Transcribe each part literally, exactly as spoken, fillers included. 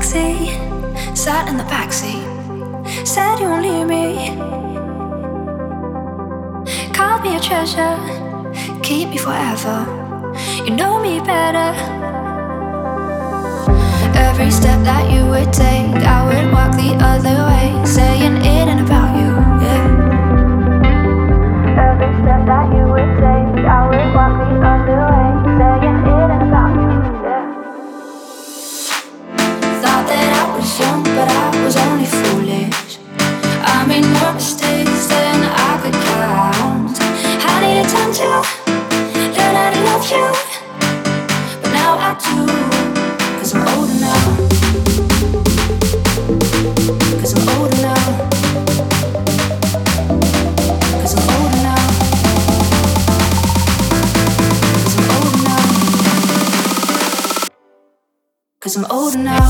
taxi, sat in the backseat, said you won't leave me. Call me a treasure, keep me forever. You know me better. Every step that you would take, I would walk the other way, saying it ain't about you, yeah. Every step that you would take, I would walk the other way, saying it ain't about you, yeah. Thought that I was young, but I was only foolish. I made more mistakes than I could count. I needed time to learn how to love you, but now I do, 'cause I'm older now. 'Cause I'm older now. 'Cause I'm older now. 'Cause I'm older now. 'Cause I'm older now.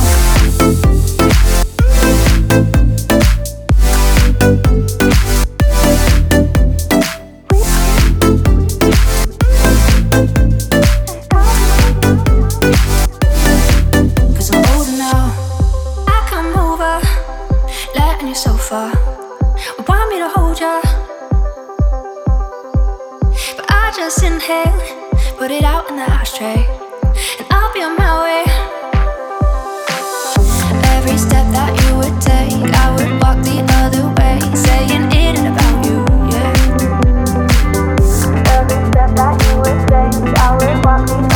Want me to hold ya, but I just inhale, put it out in the ashtray, and I'll be on my way. Every step that you would take, I would walk the other way, saying it ain't about you, yeah. Every step that you would take, I would walk the